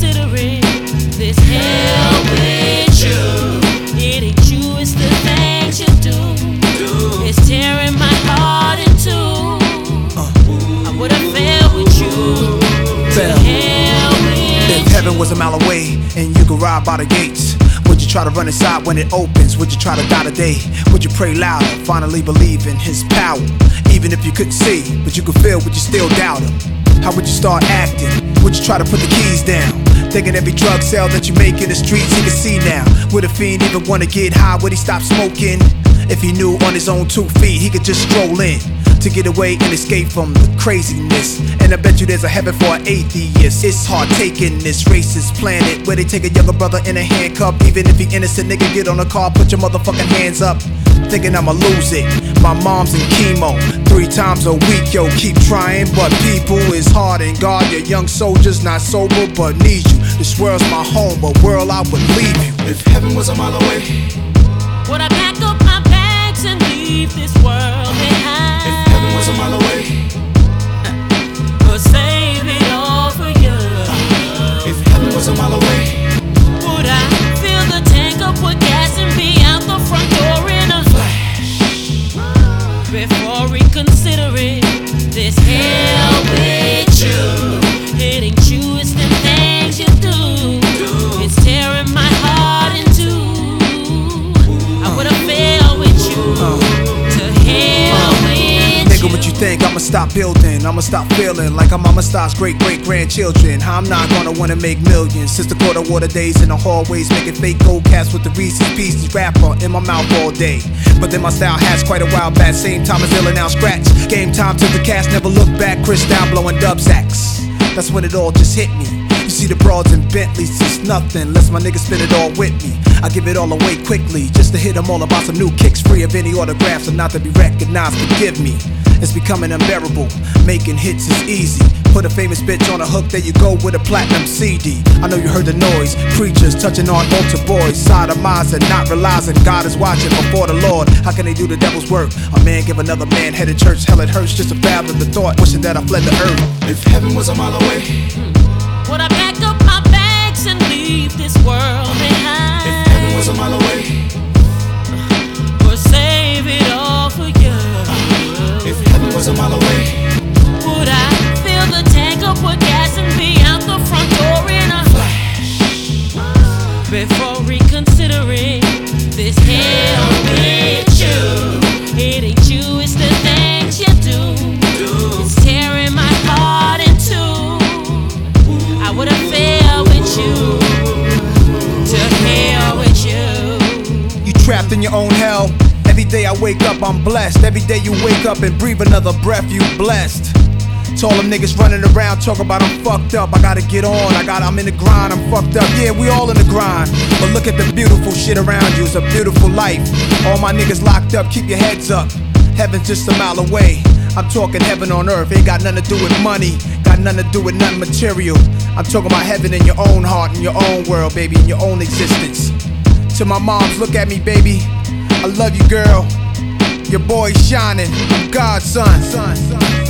reconsidering this hell with you. It ain't you, it's the things you do. It's tearing my heart in two. I would've failed with you. To hell with If heaven was a mile away and you could ride by the gates, would you try to run inside when it opens? Would you try to die today? Would you pray louder, finally believe in his power? Even if you couldn't see, but you could feel, would you still doubt him? How would you start acting? Would you try to put the keys down? Thinking every drug sale that you make in the streets he can see now. Would a fiend even wanna get high? Would he stop smoking? If he knew on his own 2 feet he could just stroll in to get away and escape from the craziness. And I bet you there's a heaven for an atheist. It's hard taking this racist planet where they take a younger brother in a handcuff. Even if he innocent, nigga, get on a car, put your motherfucking hands up. Thinking I'ma lose it. My mom's in chemo 3 times a week, yo, keep trying, but people is hard and God, your young soldiers not sober but need you. This world's my home, but world I would leave you. If heaven was a mile away, would I pack up my bags and leave this world behind? if heaven was a mile away, or save it all for you? if heaven was a mile away, Would I fill the tank up with gas and be out the front door in a flash? Before reconsidering this hell with you. It ain't you, it's the things you do. It's tearing my heart in two. I would've failed with you. To hell with Nigga, you. what you think? I'ma stop building, I'ma stop feeling like I'm Mama Star's great-great-grandchildren. How I'm not gonna wanna make millions. Since the quarter water days in the hallways, making fake gold caps with the Reese's Pieces wrapper in my mouth all day. But then my style has quite a while back. Same time as Ill and Out Scratch. Game time to the cast, never look back. Chris down blowing dub sacks. That's when it all just hit me. You see the broads and Bentleys, it's nothing unless my niggas spin it all with me. I give it all away quickly, just to hit them all about some new kicks, free of any autographs and not to be recognized. Forgive me, it's becoming unbearable. Making hits is easy. Put a famous bitch on a hook, there you go with a platinum CD. I know you heard the noise, preachers touching on altar boys, sodomizing, not realizing God is watching before the Lord. How can they do the devil's work? A man give another man head of church, hell it hurts just to fathom the thought, wishing that I fled the earth. if heaven was a mile away, Would I pack up my bags and leave this world behind? if heaven was a mile away, or save it all for you? if heaven was a mile away, Would I fill the tank up with gas and be out the front door in a flash? Before reconsidering this hell with you. It ain't you, it's the things you do. It's tearing my heart in two. I would've failed with you. To hell with you. You trapped in your own hell. Every day I wake up, I'm blessed. Every day you wake up and breathe another breath, you blessed. To all them niggas running around talking about I'm fucked up, I gotta get on, I'm in the grind, I'm fucked up. Yeah, we all in the grind, but look at the beautiful shit around you, it's a beautiful life. All my niggas locked up, keep your heads up. Heaven's just a mile away. I'm talking heaven on earth, ain't got nothing to do with money, got nothing to do with nothing material. I'm talking about heaven in your own heart, in your own world, baby, in your own existence. To my moms, look at me, baby, I love you, girl. Your boy's shining, I'm God's son.